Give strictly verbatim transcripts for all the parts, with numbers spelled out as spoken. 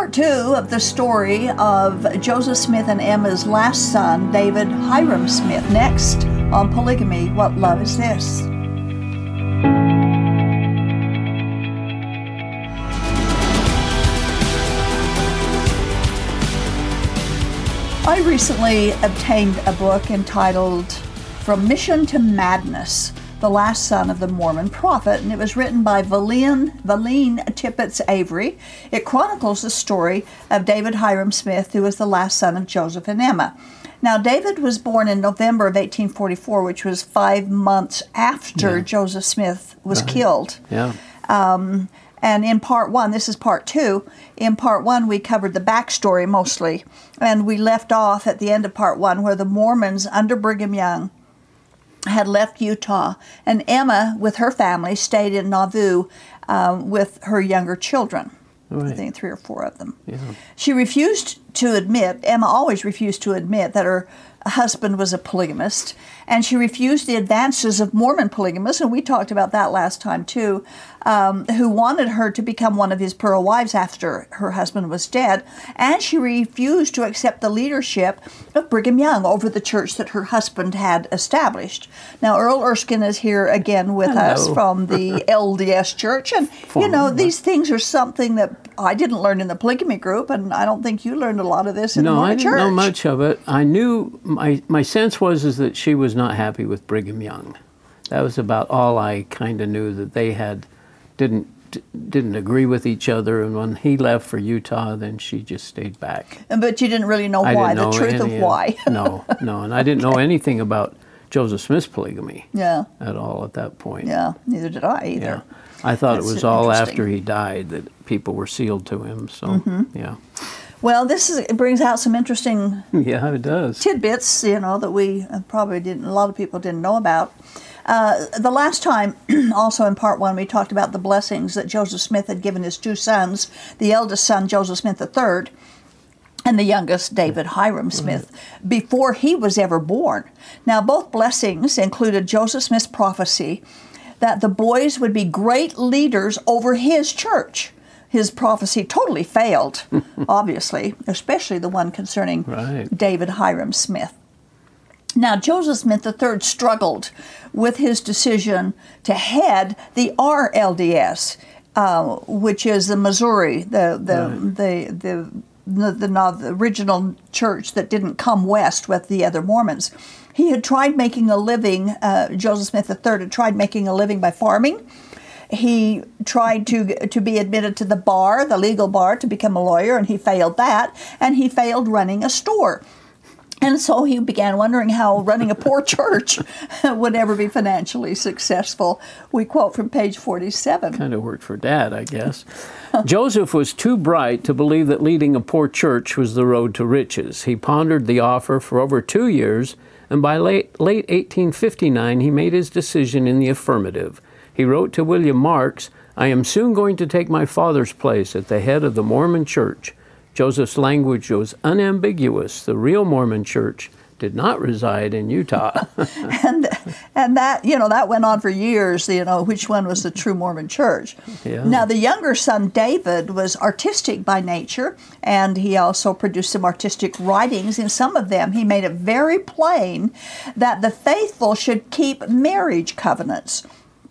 part two of the story of Joseph Smith and Emma's last son, David Hyrum Smith. Next on Polygamy, What Love Is This? I recently obtained a book entitled From Mission to Madness, The Last Son of the Mormon Prophet, and it was written by Valine, Valine Tippett Avery. It chronicles the story of David Hyrum Smith, who was the last son of Joseph and Emma. Now, David was born in November of eighteen forty-four, which was five months after yeah. Joseph Smith was right. killed. Yeah. Um, and in part one, this is part two, in part one we covered the backstory mostly, and we left off at the end of part one where the Mormons under Brigham Young had left Utah, and Emma, with her family, stayed in Nauvoo um, with her younger children. Right. I think three or four of them. Yeah. She refused to admit, Emma always refused to admit that her husband was a polygamist, and she refused the advances of Mormon polygamists, and we talked about that last time too, um, who wanted her to become one of his pearl wives after her husband was dead, and she refused to accept the leadership of Brigham Young over the church that her husband had established. Now, Earl Erskine is here again with Hello. us from the L D S Church, and you know, these things are something that I didn't learn in the polygamy group, and I don't think you learned a lot of this in no, the I church. No, I didn't know much of it. I knew, my, my sense was is that she was not happy with Brigham Young. That was about all I kind of knew, that they had didn't didn't agree with each other, and when he left for Utah, then she just stayed back. But you didn't really know why, the truth of why. no, no, and I didn't know anything about Joseph Smith's polygamy yeah. at all at that point. Yeah, neither did I either. Yeah. I thought That's it was all after he died that people were sealed to him, so, mm-hmm. yeah. Well, this is, it brings out some interesting yeah, it does. tidbits, you know, that we probably didn't, a lot of people didn't know about. Uh, the last time, also in part one, we talked about the blessings that Joseph Smith had given his two sons, the eldest son, Joseph Smith the third, and the youngest, David Hyrum Smith, right. before he was ever born. Now, both blessings included Joseph Smith's prophecy that the boys would be great leaders over his church. His prophecy totally failed, obviously, especially the one concerning right. David Hyrum Smith. Now, Joseph Smith the third struggled with his decision to head the R L D S, uh, which is the Missouri, the the right. the, the, the, the, the original church that didn't come west with the other Mormons. He had tried making a living, uh, Joseph Smith the third had tried making a living by farming. He tried to to be admitted to the bar, the legal bar, to become a lawyer, and he failed that, and he failed running a store. And so he began wondering how running a poor church would ever be financially successful. We quote from page forty-seven. Kind of worked for Dad, I guess. Joseph was too bright to believe that leading a poor church was the road to riches. He pondered the offer for over two years, and by late, late eighteen fifty-nine, he made his decision in the affirmative. He wrote to William Marks, "I am soon going to take my father's place at the head of the Mormon Church." Joseph's language was unambiguous. The real Mormon Church did not reside in Utah. and and that, you know, that went on for years, you know, which one was the true Mormon Church. Yeah. Now, the younger son, David, was artistic by nature, and he also produced some artistic writings. In some of them, he made it very plain that the faithful should keep marriage covenants.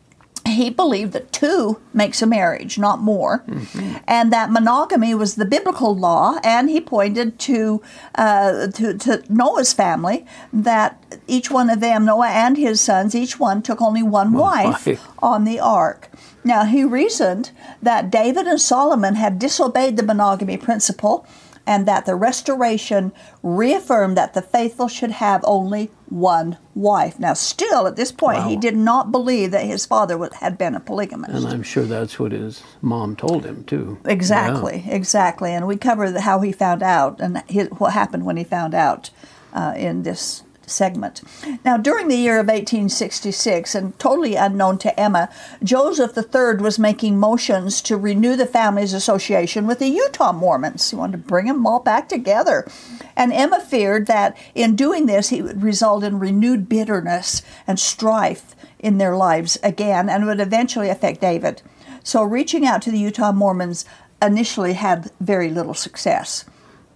He believed that two makes a marriage, not more, mm-hmm. and that monogamy was the biblical law, and he pointed to, uh, to to Noah's family, that each one of them, Noah and his sons, each one took only one well, wife why? on the ark. Now, he reasoned that David and Solomon had disobeyed the monogamy principle, and that the restoration reaffirmed that the faithful should have only one wife. Now, still, at this point, wow. he did not believe that his father had been a polygamist. And I'm sure that's what his mom told him, too. Exactly, yeah. exactly. And we cover the, how he found out and his, what happened when he found out uh, in this segment. Now, during the year of eighteen sixty-six, and totally unknown to Emma, Joseph the third was making motions to renew the family's association with the Utah Mormons. He wanted to bring them all back together. And Emma feared that in doing this, he would result in renewed bitterness and strife in their lives again, and would eventually affect David. So reaching out to the Utah Mormons initially had very little success.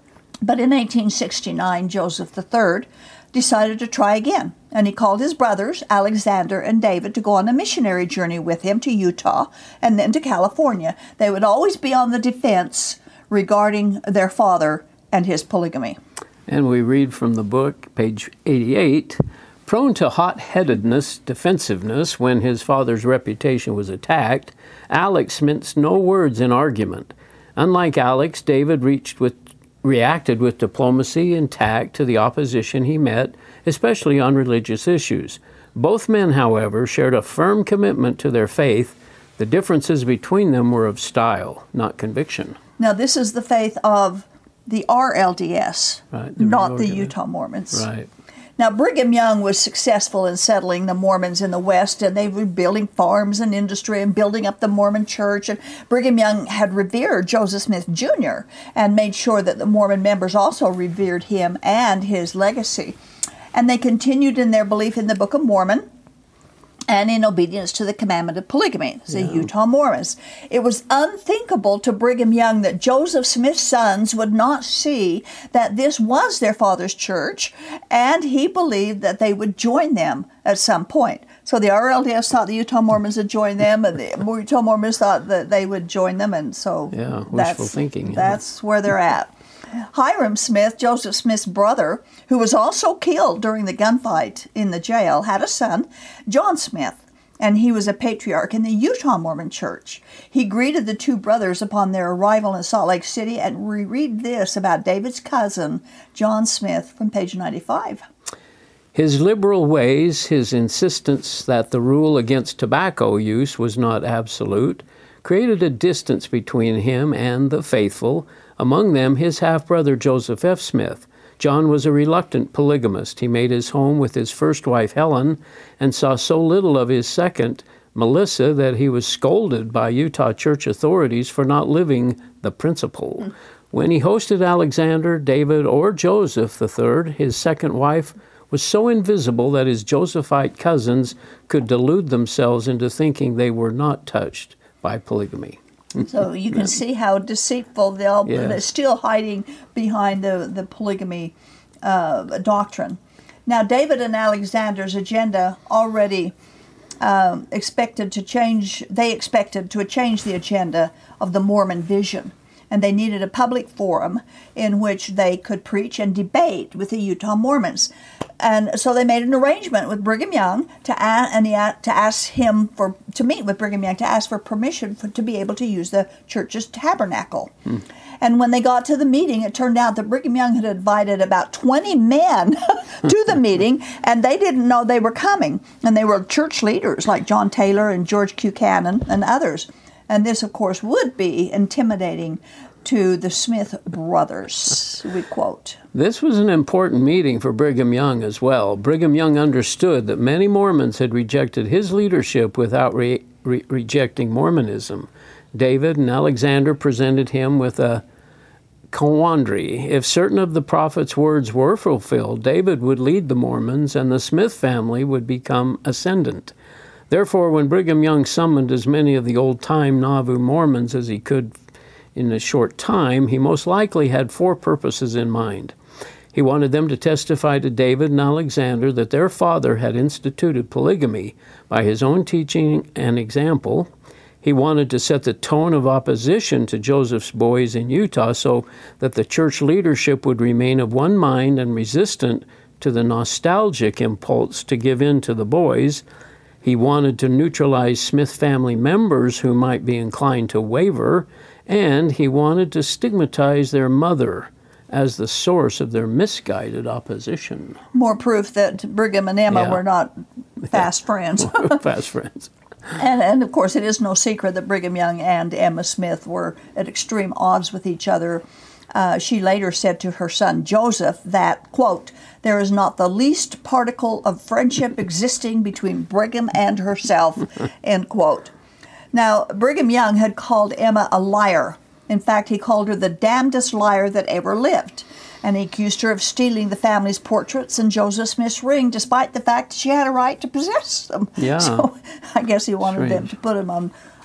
But in eighteen sixty-nine, Joseph the Third decided to try again, and he called his brothers, Alexander and David, to go on a missionary journey with him to Utah and then to California. They would always be on the defense regarding their father and his polygamy. And we read from the book, page eighty-eight, prone to hot-headedness, defensiveness, when his father's reputation was attacked, Alex minced no words in argument. Unlike Alex, David reached with reacted with diplomacy and tact to the opposition he met, especially on religious issues. Both men, however, shared a firm commitment to their faith. The differences between them were of style, not conviction. Now, this is the faith of the R L D S, right, the not the Utah Mormons. Right. Now, Brigham Young was successful in settling the Mormons in the West, and they were building farms and industry and building up the Mormon church. And Brigham Young had revered Joseph Smith Junior and made sure that the Mormon members also revered him and his legacy. And they continued in their belief in the Book of Mormon and in obedience to the commandment of polygamy, the yeah. Utah Mormons. It was unthinkable to Brigham Young that Joseph Smith's sons would not see that this was their father's church, and he believed that they would join them at some point. So the R L D S thought the Utah Mormons would join them, and the Utah Mormons thought that they would join them, and so yeah, wishful that's, thinking. Yeah. That's where they're at. Hiram Smith, Joseph Smith's brother, who was also killed during the gunfight in the jail, had a son, John Smith, and he was a patriarch in the Utah Mormon Church. He greeted the two brothers upon their arrival in Salt Lake City, and we read this about David's cousin, John Smith, from page ninety-five. His liberal ways, his insistence that the rule against tobacco use was not absolute, created a distance between him and the faithful, among them his half-brother Joseph F. Smith. John was a reluctant polygamist. He made his home with his first wife, Helen, and saw so little of his second, Melissa, that he was scolded by Utah church authorities for not living the principle. Mm. When he hosted Alexander, David, or Joseph the Third, his second wife was so invisible that his Josephite cousins could delude themselves into thinking they were not touched by polygamy. So you can see how deceitful they'll, yes. they're still hiding behind the, the polygamy uh, doctrine. Now, David and Alexander's agenda already um, expected to change, they expected to change the agenda of the Mormon vision. And they needed a public forum in which they could preach and debate with the Utah Mormons. And so they made an arrangement with Brigham Young to ask, and he, to ask him for to meet with Brigham Young to ask for permission for, to be able to use the church's tabernacle. Hmm. And when they got to the meeting, it turned out that Brigham Young had invited about twenty men to the meeting, and they didn't know they were coming. And they were church leaders like John Taylor and George Q. Cannon and others. And this, of course, would be intimidating to the Smith brothers, we quote. This was an important meeting for Brigham Young as well. Brigham Young understood that many Mormons had rejected his leadership without re- re- rejecting Mormonism. David and Alexander presented him with a quandary. If certain of the prophet's words were fulfilled, David would lead the Mormons and the Smith family would become ascendant. Therefore, when Brigham Young summoned as many of the old-time Nauvoo Mormons as he could in a short time, he most likely had four purposes in mind. He wanted them to testify to David and Alexander that their father had instituted polygamy by his own teaching and example. He wanted to set the tone of opposition to Joseph's boys in Utah so that the church leadership would remain of one mind and resistant to the nostalgic impulse to give in to the boys. He wanted to neutralize Smith family members who might be inclined to waver, and he wanted to stigmatize their mother as the source of their misguided opposition. More proof that Brigham and Emma yeah. were not fast friends. Fast friends. And, and, of course, it is no secret that Brigham Young and Emma Smith were at extreme odds with each other. Uh, she later said to her son Joseph that, quote, "There is not the least particle of friendship existing between Brigham and herself," end quote. Now, Brigham Young had called Emma a liar. In fact, he called her the damnedest liar that ever lived. And he accused her of stealing the family's portraits and Joseph Smith's ring, despite the fact that she had a right to possess them. Yeah. So I guess he wanted Strange. them to put him on,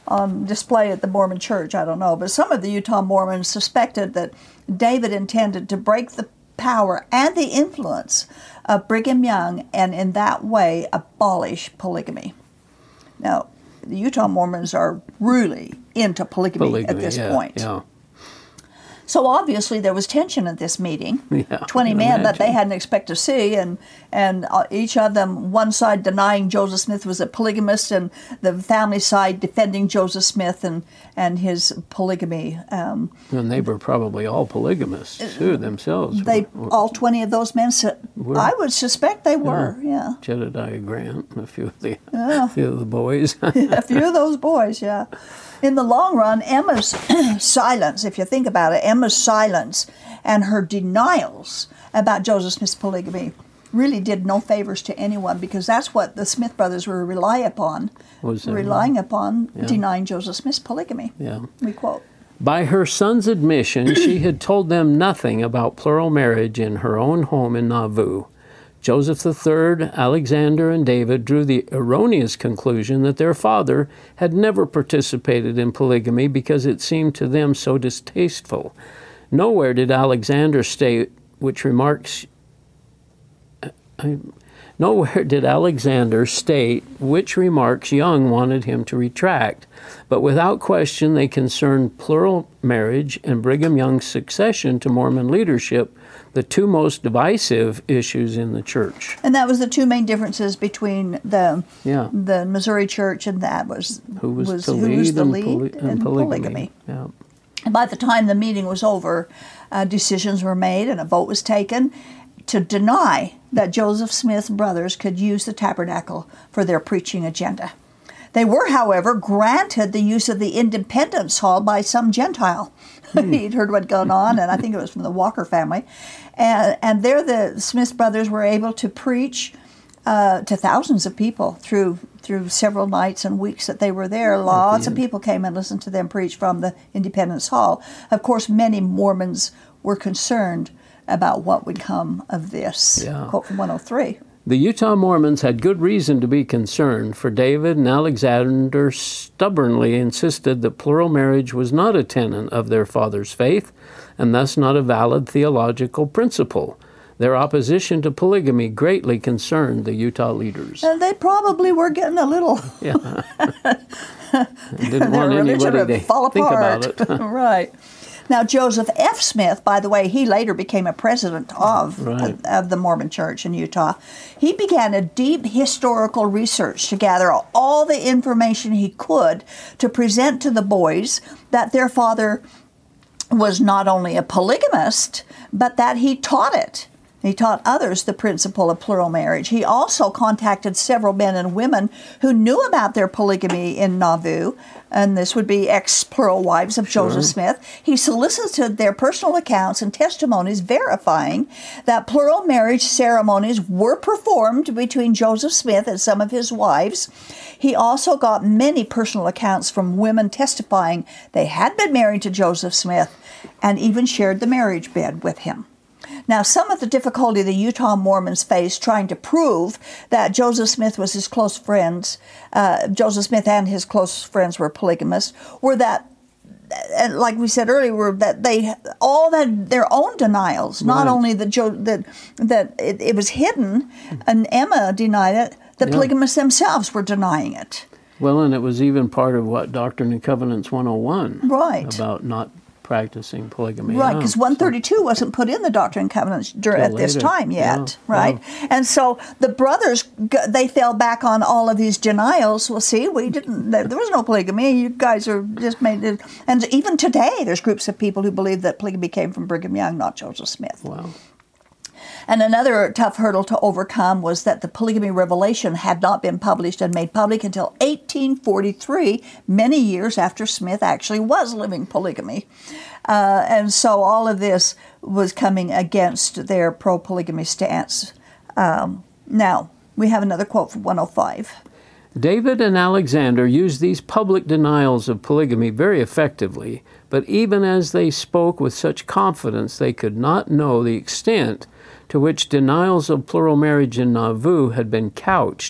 on display at the Mormon church, I don't know. But some of the Utah Mormons suspected that David intended to break the power and the influence of Brigham Young and in that way abolish polygamy. Now, the Utah Mormons are really into polygamy, Polygamy, at this yeah, point. Yeah. So obviously there was tension at this meeting. Yeah, Twenty men imagine. that they hadn't expected to see, and and uh, each of them, one side denying Joseph Smith was a polygamist, and the family side defending Joseph Smith and and his polygamy. Um, And they were probably all polygamists too themselves. they were, were all twenty of those men. Su- Were- I would suspect they were. Yeah, Jedediah Grant, and a few of the, Yeah. few of the boys. a few of those boys. Yeah. In the long run, Emma's silence, if you think about it, Emma's silence and her denials about Joseph Smith's polygamy really did no favors to anyone, because that's what the Smith brothers were rely upon, Was that relying upon Yeah. denying Joseph Smith's polygamy. Yeah. We quote. By her son's admission, she had told them nothing about plural marriage in her own home in Nauvoo. Joseph the Third, Alexander, and David drew the erroneous conclusion that their father had never participated in polygamy because it seemed to them so distasteful. Nowhere did Alexander state which remarks I, nowhere did Alexander state which remarks Young wanted him to retract, but without question they concerned plural marriage and Brigham Young's succession to Mormon leadership, the two most divisive issues in the church. And that was the two main differences between the Yeah. the Missouri church and that was Who was, was to who lead, was the and, lead poly- and polygamy. Yeah. And by the time the meeting was over, uh, decisions were made and a vote was taken to deny that Joseph Smith's brothers could use the tabernacle for their preaching agenda. They were, however, granted the use of the Independence Hall by some Gentile. Hmm. He'd heard what had gone on, and I think it was from the Walker family. And, and there the Smith brothers were able to preach uh, to thousands of people through through several nights and weeks that they were there. Lots of people came and listened to them preach from the Independence Hall. Of course, many Mormons were concerned about what would come of this. Yeah. Quote from one oh three. The Utah Mormons had good reason to be concerned, for David and Alexander stubbornly insisted that plural marriage was not a tenet of their father's faith, and thus not a valid theological principle. Their opposition to polygamy greatly concerned the Utah leaders. And they probably were getting a little... Yeah. Didn't their want religion anybody would to fall think apart. about it. Right. Now, Joseph F. Smith, by the way, he later became a president of, Right. of the Mormon Church in Utah. He began a deep historical research to gather all the information he could to present to the boys that their father was not only a polygamist, but that he taught it. He taught others the principle of plural marriage. He also contacted several men and women who knew about their polygamy in Nauvoo, and this would be ex-plural wives of Sure. Joseph Smith. He solicited their personal accounts and testimonies verifying that plural marriage ceremonies were performed between Joseph Smith and some of his wives. He also got many personal accounts from women testifying they had been married to Joseph Smith and even shared the marriage bed with him. Now, some of the difficulty the Utah Mormons faced trying to prove that Joseph Smith was his close friends, uh, Joseph Smith and his close friends were polygamists, were that, and like we said earlier, were that they all that their own denials. Not Right. only that Jo- that that it, it was hidden, and Emma denied it. The Yeah. polygamists themselves were denying it. Well, and it was even part of what Doctrine and Covenants one oh one. Right. About not practicing polygamy. Right, Yeah, because so- one thirty-two wasn't put in the Doctrine and Covenants dur- Till at this later. time yet, Yeah, right? And so the brothers, g- they fell back on all of these denials. Well, see, we didn't, there there was no polygamy. You guys are just made it. And even today, there's groups of people who believe that polygamy came from Brigham Young, not Joseph Smith. Wow. And another tough hurdle to overcome was that the polygamy revelation had not been published and made public until eighteen forty-three, many years after Smith actually was living polygamy. Uh, and so all of this was coming against their pro-polygamy stance. Um, now, we have another quote from one oh five. David and Alexander used these public denials of polygamy very effectively, but even as they spoke with such confidence, they could not know the extent to which denials of plural marriage in Nauvoo had been couched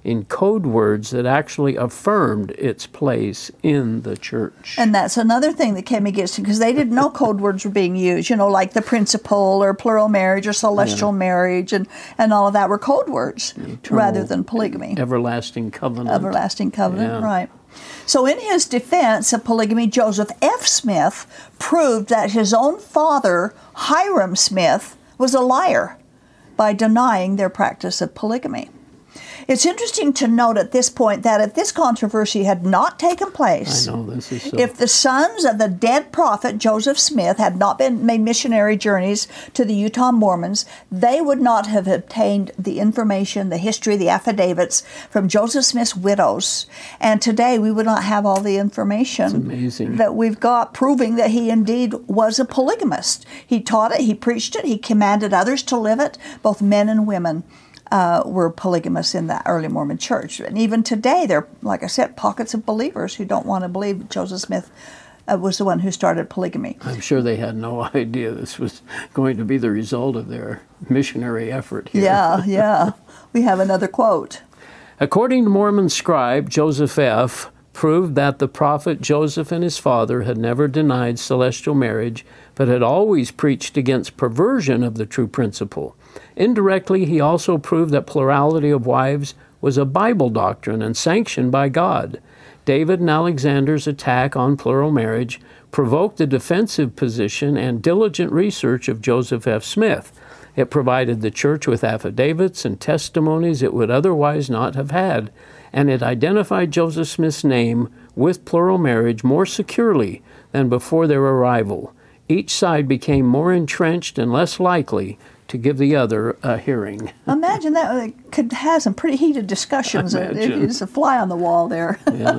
in code words that actually affirmed its place in the church. And that's another thing that came against him, because they didn't know code words were being used, you know, like the principle or plural marriage or celestial yeah. marriage, and, and all of that were code words Eternal, rather than polygamy. Everlasting covenant. Everlasting covenant, yeah. right. So in his defense of polygamy, Joseph F. Smith proved that his own father, Hiram Smith, was a liar by denying their practice of polygamy. It's interesting to note at this point that if this controversy had not taken place, I know, this is so... if the sons of the dead prophet Joseph Smith had not been made missionary journeys to the Utah Mormons, they would not have obtained the information, the history, the affidavits from Joseph Smith's widows. And today we would not have all the information that we've got proving that he indeed was a polygamist. He taught it, he preached it, he commanded others to live it, both men and women. Uh, were polygamous in the early Mormon church. And even today, there are, like I said, pockets of believers who don't want to believe Joseph Smith uh, was the one who started polygamy. I'm sure they had no idea this was going to be the result of their missionary effort here. Yeah, yeah. We have another quote. According to Mormon scribe Joseph F., proved that the prophet Joseph and his father had never denied celestial marriage, but had always preached against perversion of the true principle. Indirectly, he also proved that plurality of wives was a Bible doctrine and sanctioned by God. David and Alexander's attack on plural marriage provoked the defensive position and diligent research of Joseph F. Smith. It provided the church with affidavits and testimonies it would otherwise not have had, and it identified Joseph Smith's name with plural marriage more securely than before their arrival. Each side became more entrenched and less likely to give the other a hearing. Imagine that. It could have some pretty heated discussions. It's a fly on the wall there. Yeah.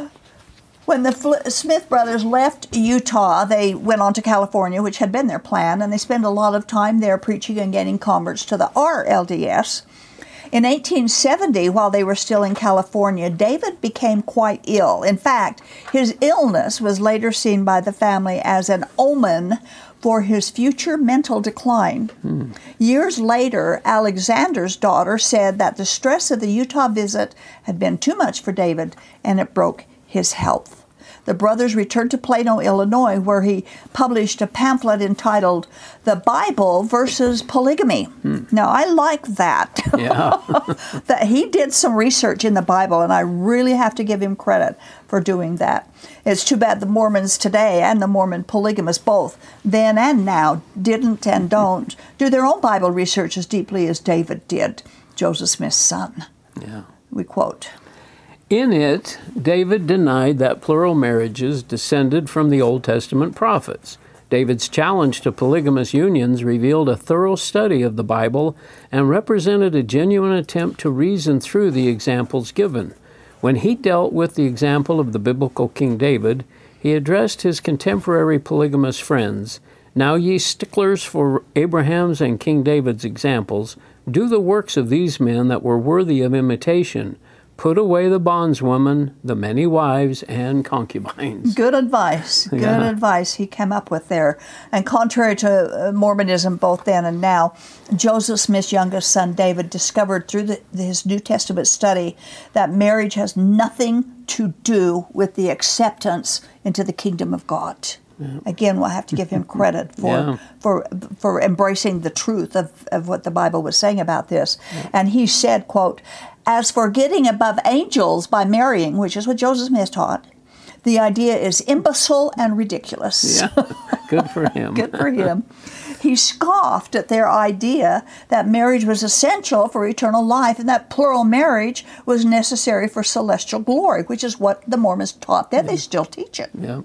When the Smith brothers left Utah, they went on to California, which had been their plan, and they spent a lot of time there preaching and gaining converts to the R L D S. In eighteen seventy, while they were still in California, David became quite ill. In fact, his illness was later seen by the family as an omen for his future mental decline. Hmm. Years later, Alexander's daughter said that the stress of the Utah visit had been too much for David, and it broke his health. The brothers returned to Plano, Illinois, where he published a pamphlet entitled The Bible versus Polygamy. Hmm. Now, I like that. Yeah. That he did some research in the Bible, and I really have to give him credit for doing that. It's too bad the Mormons today and the Mormon polygamists, both then and now, didn't and don't do their own Bible research as deeply as David did, Joseph Smith's son. Yeah. We quote, "In it, David denied that plural marriages descended from the Old Testament prophets. David's challenge to polygamous unions revealed a thorough study of the Bible and represented a genuine attempt to reason through the examples given. When he dealt with the example of the biblical King David, he addressed his contemporary polygamous friends, 'Now ye sticklers for Abraham's and King David's examples, do the works of these men that were worthy of imitation. Put away the bondswoman, the many wives, and concubines.'" Good advice. Good Yeah. advice he came up with there. And contrary to Mormonism both then and now, Joseph Smith's youngest son, David, discovered through the, his New Testament study that marriage has nothing to do with the acceptance into the kingdom of God. Yeah. Again, we'll have to give him credit for Yeah. for for embracing the truth of, of what the Bible was saying about this. Yeah. And he said, quote, "As for getting above angels by marrying," which is what Joseph Smith taught, "the idea is imbecile and ridiculous." Yeah, good for him. Good for him. He scoffed at their idea that marriage was essential for eternal life and that plural marriage was necessary for celestial glory, which is what the Mormons taught. Then yeah. They still teach it. Yeah.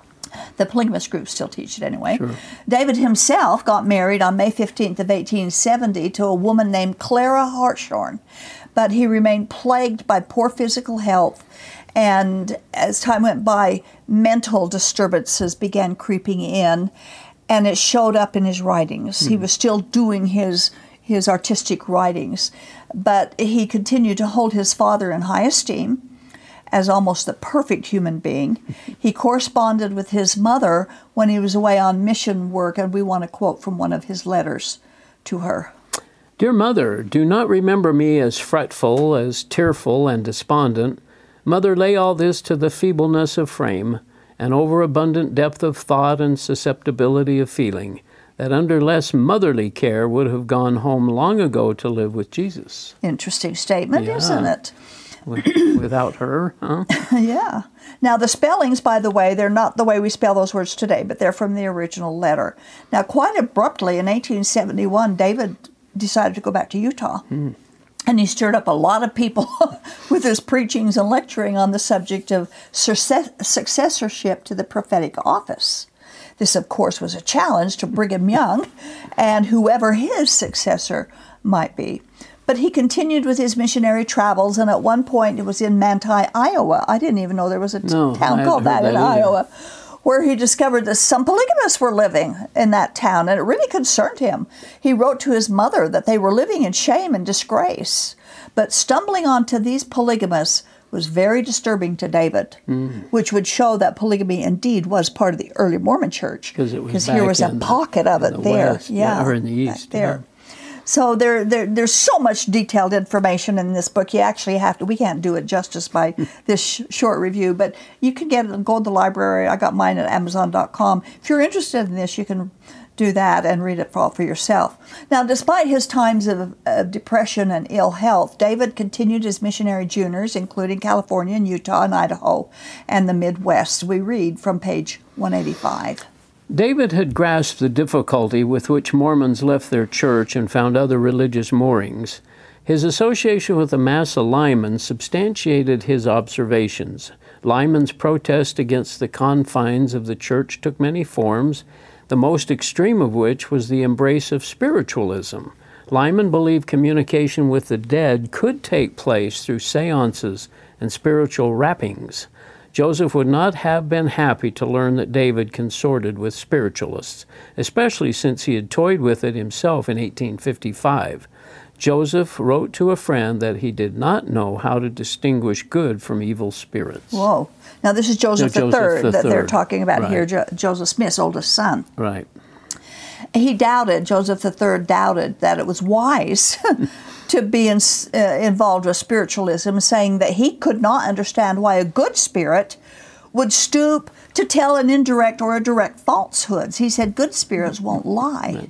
The polygamist groups still teach it anyway. Sure. David himself got married on May fifteenth of eighteen seventy to a woman named Clara Hartshorn, but he remained plagued by poor physical health, and as time went by, mental disturbances began creeping in, and it showed up in his writings. Mm-hmm. He was still doing his his artistic writings, but he continued to hold his father in high esteem as almost the perfect human being. He corresponded with his mother when he was away on mission work, and we want to quote from one of his letters to her. Dear Mother, do not remember me as fretful, as tearful and despondent. Mother, lay all this to the feebleness of frame, and overabundant depth of thought and susceptibility of feeling, that under less motherly care would have gone home long ago to live with Jesus. Interesting statement, Yeah. isn't it? Without her, huh? Yeah. Now, the spellings, by the way, they're not the way we spell those words today, but they're from the original letter. Now, quite abruptly in eighteen seventy-one, David decided to go back to Utah. Hmm. And he stirred up a lot of people with his preachings and lecturing on the subject of success- successorship to the prophetic office. This, of course, was a challenge to Brigham Young and whoever his successor might be. But he continued with his missionary travels, and at one point it was in Manti, Iowa. I didn't even know there was a t- No, town I called that, hadn't in heard that either. Iowa, where he discovered that some polygamists were living in that town, and it really concerned him. He wrote to his mother that they were living in shame and disgrace. But stumbling onto these polygamists was very disturbing to David, mm. which would show that polygamy indeed was part of the early Mormon church. Because it was Because here was a back in pocket the- of in it the there. West, yeah, yeah, or in the back East, there. So there, there, there's so much detailed information in this book. You actually have to. We can't do it justice by this sh- short review, but you can get it. Go to the library. I got mine at amazon dot com. If you're interested in this, you can do that and read it for, for yourself. Now, despite his times of, of depression and ill health, David continued his missionary journeys, including California and Utah and Idaho and the Midwest. We read from page one eighty-five. David had grasped the difficulty with which Mormons left their church and found other religious moorings. His association with Amasa Lyman substantiated his observations. Lyman's protest against the confines of the church took many forms, the most extreme of which was the embrace of spiritualism. Lyman believed communication with the dead could take place through seances and spiritual rappings. Joseph would not have been happy to learn that David consorted with spiritualists, especially since he had toyed with it himself in eighteen fifty-five. Joseph wrote to a friend that he did not know how to distinguish good from evil spirits. Whoa. Now, this is Joseph, No, the Joseph third the that they're third. talking about Right. here, jo- Joseph Smith's oldest son. Right. He doubted, Joseph the third doubted that it was wise to be in, uh, involved with spiritualism, saying that he could not understand why a good spirit would stoop to tell an indirect or a direct falsehoods. He said good spirits won't lie.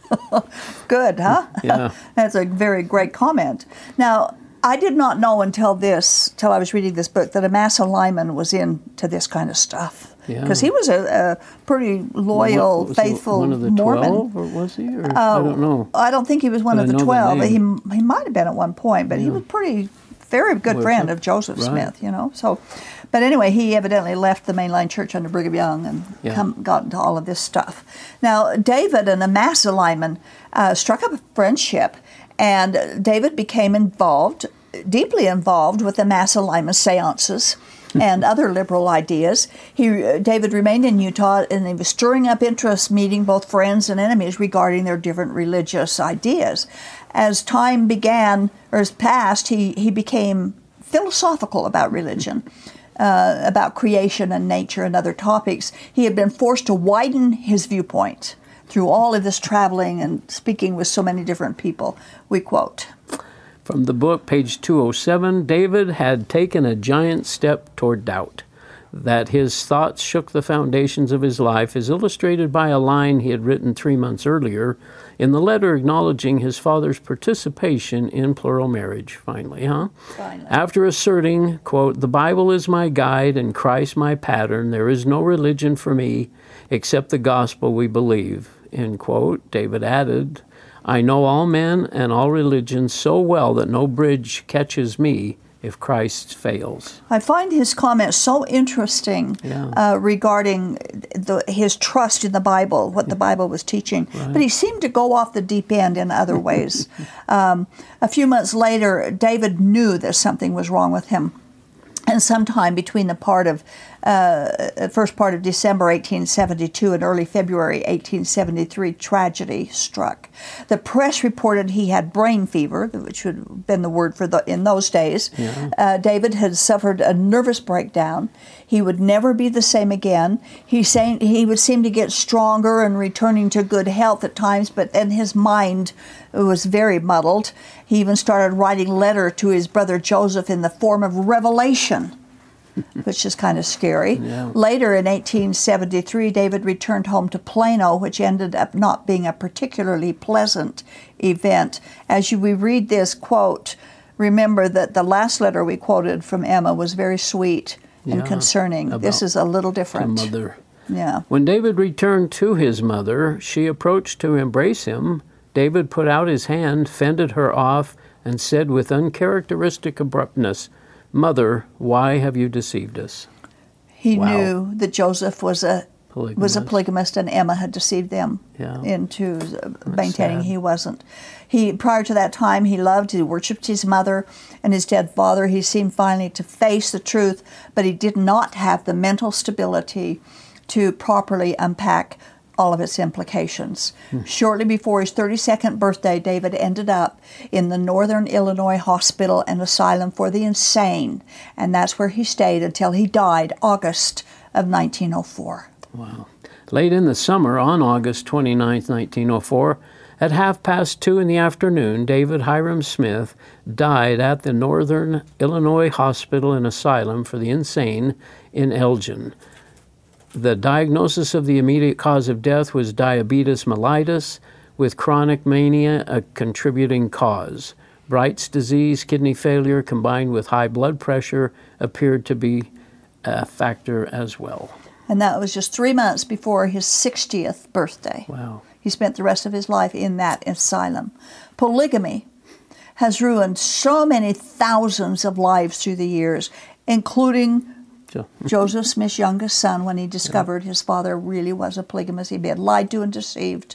Good, huh? Yeah. That's a very great comment. Now, I did not know until this, till I was reading this book, that Amasa Lyman was into this kind of stuff. Yeah. Because he was a, a pretty loyal, Was he faithful one of the Mormon. twelve, or was he? Or, I don't know. I don't think he was one But of I the know the twelve. he name. he might have been at one point, but he was pretty, very good Was friend he? of Joseph Right. Smith, you know. So, but anyway, he evidently left the mainline church under Brigham Young and Yeah. come, got into all of this stuff. Now, David and Amasa Lyman uh, struck up a friendship, and David became involved, deeply involved with the Amasa Lyman seances and other liberal ideas. He, uh, David remained in Utah, and he was stirring up interest, meeting both friends and enemies regarding their different religious ideas. As time began, or as passed, he, he became philosophical about religion, uh, about creation and nature and other topics. He had been forced to widen his viewpoint through all of this traveling and speaking with so many different people. We quote. From the book, page two oh seven, David had taken a giant step toward doubt. That his thoughts shook the foundations of his life is illustrated by a line he had written three months earlier in the letter acknowledging his father's participation in plural marriage, finally, huh? Finally. After asserting, quote, "The Bible is my guide and Christ my pattern, there is no religion for me except the gospel we believe," end quote, David added, "I know all men and all religions so well that no bridge catches me if Christ fails." I find his comments so interesting Yeah. uh, regarding the, his trust in the Bible, what the Bible was teaching. Right. But he seemed to go off the deep end in other ways. um, a few months later, David knew that something was wrong with him. And sometime between the part of uh, first part of December eighteen seventy-two and early February eighteen seventy-three, tragedy struck. The press reported he had brain fever, which would have been the word for the in those days. Yeah. Uh, David had suffered a nervous breakdown. He would never be the same again. He saying he would seem to get stronger and returning to good health at times, but then his mind was very muddled. He even started writing letter to his brother Joseph in the form of revelation, which is kind of scary. Yeah. Later in eighteen seventy-three, David returned home to Plano, which ended up not being a particularly pleasant event. As you, we read this quote, remember that the last letter we quoted from Emma was very sweet and yeah, concerning. This is a little different. Mother. Yeah. When David returned to his mother, she approached to embrace him. David put out his hand, fended her off, and said with uncharacteristic abruptness, "Mother, why have you deceived us?" He wow. knew that Joseph was a polygamist. was a polygamist, and Emma had deceived them yeah. into maintaining sad. he wasn't. He prior to that time, he loved, he worshipped his mother and his dead father. He seemed finally to face the truth, but he did not have the mental stability to properly unpack all of its implications. Hmm. Shortly before his thirty-second birthday, David ended up in the Northern Illinois Hospital and Asylum for the Insane, and that's where he stayed until he died August of nineteen oh four. Wow. Late in the summer, on August twenty-ninth, nineteen oh four, at half past two in the afternoon, David Hyrum Smith died at the Northern Illinois Hospital and Asylum for the Insane in Elgin. The diagnosis of the immediate cause of death was diabetes mellitus, with chronic mania a contributing cause. Bright's disease, kidney failure, combined with high blood pressure, appeared to be a factor as well. And that was just three months before his sixtieth birthday. Wow. He spent the rest of his life in that asylum. Polygamy has ruined so many thousands of lives through the years, including Joseph Smith's youngest son, when he discovered his father really was a polygamist. He'd been lied to and deceived.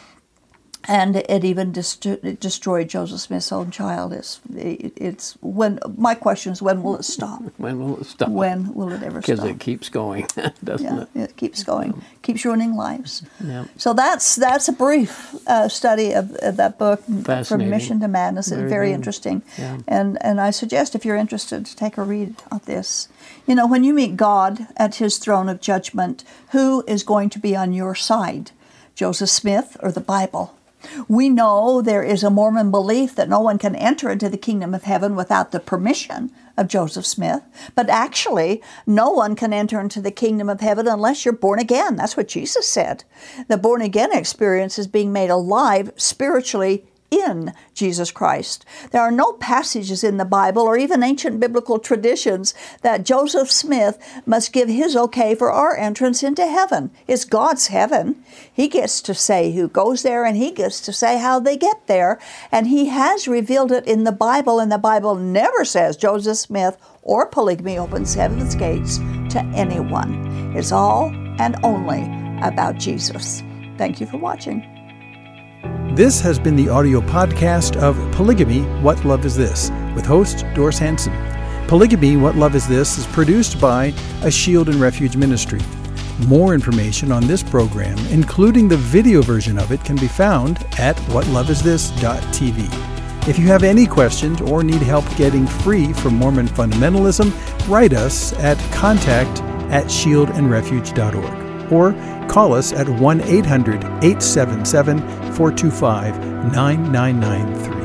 And it even dest- it destroyed Joseph Smith's own child. It's, it's when my question is, when will it stop? When will it stop? When will it ever stop? Because it keeps going, doesn't yeah, it? It keeps going, yeah. keeps ruining lives. Yeah. So that's that's a brief uh, study of, of that book, From Mission to Madness. Very it's very good. Interesting. Yeah. And and I suggest, if you're interested, to take a read of this. You know, when you meet God at his throne of judgment, who is going to be on your side? Joseph Smith or the Bible? We know there is a Mormon belief that no one can enter into the kingdom of heaven without the permission of Joseph Smith. But actually, no one can enter into the kingdom of heaven unless you're born again. That's what Jesus said. The born again experience is being made alive spiritually in Jesus Christ. There are no passages in the Bible or even ancient biblical traditions that Joseph Smith must give his okay for our entrance into heaven. It's God's heaven. He gets to say who goes there, and he gets to say how they get there. And he has revealed it in the Bible, and the Bible never says Joseph Smith or polygamy opens heaven's gates to anyone. It's all and only about Jesus. Thank you for watching. This has been the audio podcast of Polygamy, What Love Is This? With host Doris Hanson. Polygamy, What Love Is This? Is produced by A Shield and Refuge Ministry. More information on this program, including the video version of it, can be found at what love is this dot t v. If you have any questions or need help getting free from Mormon fundamentalism, write us at contact at shield and refuge dot org or call us at one eight hundred eight seven seven four two five nine nine nine three.